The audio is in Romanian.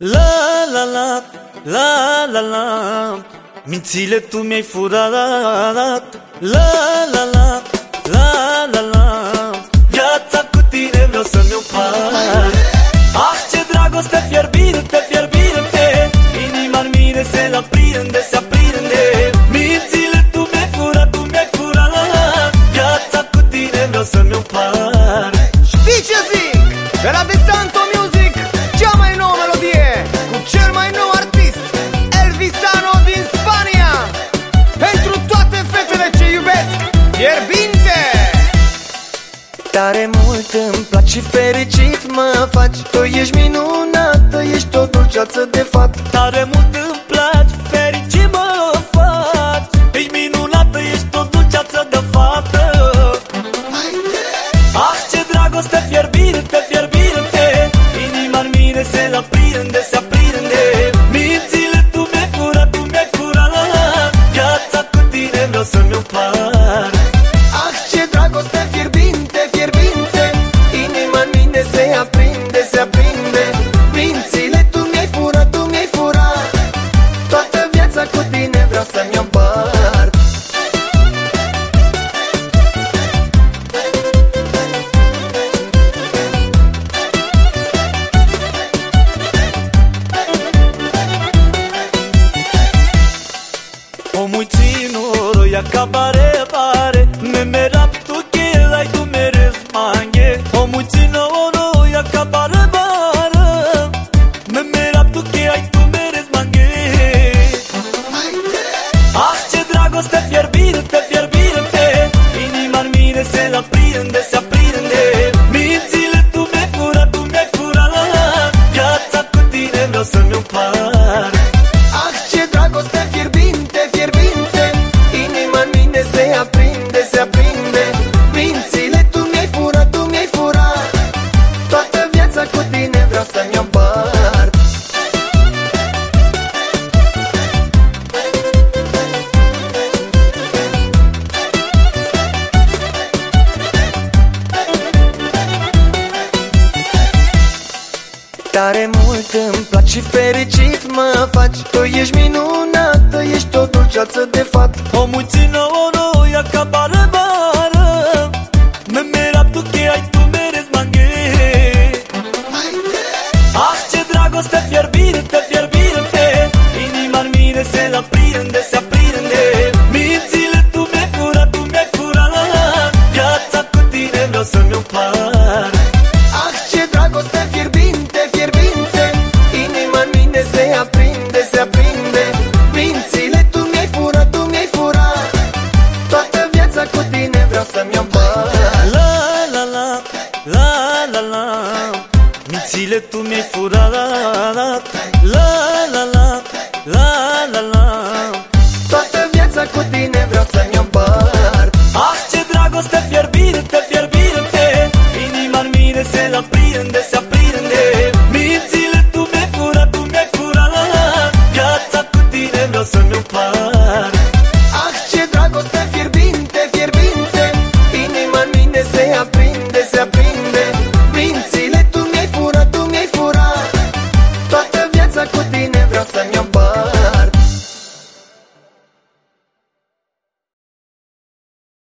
La la la, la la la, mințile tu mi-ai furat. La la la, la la la, viața cu tine vreau să-mi împart. Ah, ce dragoste fierbinte, fierbinte, inima-n mine se aprinde, se aprinde. Mințile tu mi-ai furat, tu mi-ai furat, viața cu tine vreau să-mi împart. Știi ce zic? De la De Santo Music, cea mai nouă melodie, cu cel mai nou artist, Elvisano din Spania. Pentru toate fetele ce iubesc fierbinte. Tare mult îmi placi și fericit mă faci. Tu ești minunată, ești o dulceață de fapt. Tare mult îmi placi, fericit mă faci. Ești minunată, ești o dulceață de fată. Ah, ce dragoste fierbinte, fierbinte, inima-n mine se aprinde, se aprinde. Mințile tu mi-ai furat, tu mi-ai furat, viața cu tine vreau să-mi împart. Ah, ce dragoste fierbinte, fierbinte, inima-n mine se aprinde, se aprinde. Mințile tu mi-ai furat, tu mi-ai furat, toată viața cu tine vreau să-mi împart. O muy chino y acabaré pare, me merap tu que ay tu meres mangue. O muy chino y acabaré pare, me merap tu que ay tu meres mangue. Ah, ce dragoste fierbinte, fierbinte, inima-n mine se aprinde, se aprinde. Mințile tu mi-ai furat, tu mi-ai furat, viața cu tine vreau să-mi împart. Ah, ce dragoste fierbinte, fierbinte, inima-n mine se aprinde, se aprinde. Mințile tu mi-ai furat, tu mi-ai furat, toată viața cu tine vreau să-mi împart. Tare mult îmi placi și fericit mă faci. Tu ești minunată, ești o dulceață de fapt. O muy chino y acabaré pare, me merap tu que ay tu meres mangue. Ah, ce dragoste fierbinte, fierbinte, inima-n mine se aprinde, se aprinde. Mințile tu mi-ai furat, tu mi-ai furat, viața cu tine vreau să-mi împart. Ah, ce dragoste fierbinte, fierbinte, inima-n mine se aprinde, se aprinde. Mințile tu mi-ai furat, tu mi-ai furat, toată viața cu tine vreau să-mi împart. La la la, la la la, mințile tu mi-ai furat. La la la, la la la, Toată viața cu tine vreau să-mi împart. ah, ce dragoste fierbinte, fierbinte, inima-n mine se aprinde, se aprinde. Mințile tu mi-ai furat, tu mi-ai furat, viața cu tine vreau să-mi împart. Ah, ce dragoste fierbinte, fierbinte, inima-n mine se aprinde, se aprinde.